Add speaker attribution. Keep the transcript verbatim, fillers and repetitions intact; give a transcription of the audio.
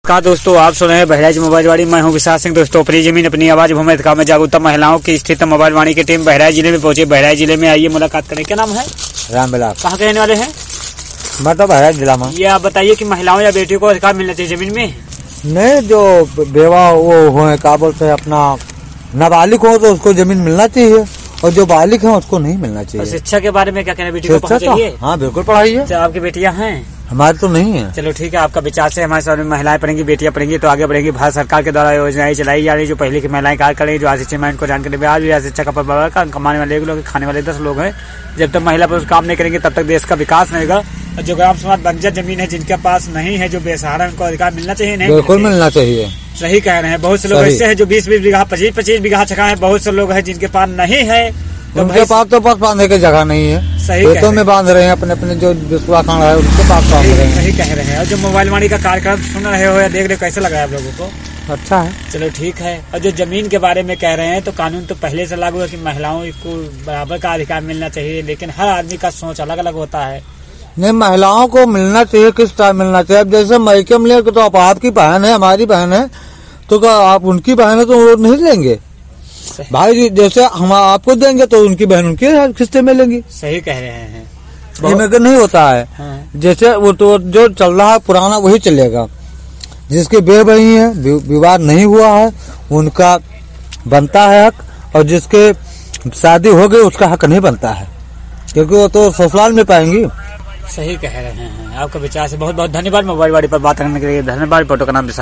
Speaker 1: नमस्कार दोस्तों, आप सुन रहे हैं बहराइच मोबाइल वाणी। मैं हूं विशाल सिंह। दोस्तों, अपनी जमीन अपनी आवाज भूमि अधिकार में जागरूकता महिलाओं की स्थित मोबाइल वाणी की टीम बहराइच जिले में पहुंची। बहराइच जिले में आइए मुलाकात करें। क्या नाम है?
Speaker 2: रामविलास।
Speaker 1: कहाँ के रहने वाले हैं?
Speaker 2: मैं तो बहराइच जिला में।
Speaker 1: ये आप बताइए कि महिलाओं या बेटियों को अधिकार मिलना चाहिए जमीन में?
Speaker 2: नहीं, जो बेवा वो हो क्या बोलते हैं अपना नाबालिग हो तो उसको जमीन मिलना चाहिए, और जो बालिग है उसको नहीं मिलना चाहिए।
Speaker 1: शिक्षा के बारे में क्या कहना है? बेटी को पढ़ाना चाहिए?
Speaker 2: हाँ बिल्कुल पढ़ाई है।
Speaker 1: आपकी बेटियां हैं?
Speaker 2: हमारी तो नहीं है।
Speaker 1: चलो ठीक है, आपका विचार से हमारे सामने महिलाएं पढ़ेंगी, बेटियां पढ़ेंगी तो आगे बढ़ेंगी। भारत सरकार के द्वारा योजनाएं चलाई जा रही जो पहले की महिलाएं कार्य करेंगी, जो आज शिक्षा को जानकारी आज भी शिक्षा का प्रभाव कमाने वाले लोग, खाने वाले दस लोग हैं। जब तक महिला पुरुष काम नहीं करेंगे तब तक देश का विकास नहीं होगा। और जो ग्राम समाज बंजर जमीन है, जिनके पास नहीं है, जो बेसहारा, उनको अधिकार मिलना चाहिए। नहीं
Speaker 2: बिल्कुल मिलना चाहिए।
Speaker 1: सही कह रहे हैं। बहुत से लोग ऐसे हैं जो बीस बीस बीघा पच्चीस पच्चीस बीघा छका है। बहुत से लोग हैं जिनके पास नहीं है, तो
Speaker 2: उनके पास तो पास बांधने की जगह नहीं है।
Speaker 1: सही
Speaker 2: खेतों में बांध रहे हैं, अपने अपने जो विश्वाखांड है उनके पास बांध रहे हैं।
Speaker 1: सही कह रहे हैं। और जो मोबाइल वाणी का कार्यक्रम सुन रहे हो या देख रहे हो, कैसे लगा है आप लोगों को?
Speaker 2: अच्छा है।
Speaker 1: चलो ठीक है। और जो जमीन के बारे में कह रहे हैं, तो कानून तो पहले से लागू है कि महिलाओं को बराबर का अधिकार मिलना चाहिए, लेकिन हर आदमी का सोच अलग अलग होता है।
Speaker 2: नहीं, महिलाओं को मिलना चाहिए। किस टाइम मिलना चाहिए? अब जैसे मैके में ले तो आप आपकी बहन है, हमारी बहन है, तो क्या आप उनकी बहन है तो वो नहीं लेंगे? भाई जी, जैसे हम आपको देंगे तो उनकी बहन उनके किस्ते में लेंगी।
Speaker 1: सही कह रहे हैं।
Speaker 2: बहुत... नहीं होता है। हाँ। जैसे वो तो जो चल रहा है पुराना वही चलेगा। जिसके बे बही है, विवाद नहीं हुआ है, उनका बनता है हक, और जिसके शादी हो गई उसका हक नहीं बनता है, क्योंकि वो तो ससुराल में पाएंगी।
Speaker 1: सही कह रहे हैं। आपका विचार से बहुत बहुत धन्यवाद। मोबाइल वाणी पर बात करने के लिए धन्यवाद। फोटो का नाम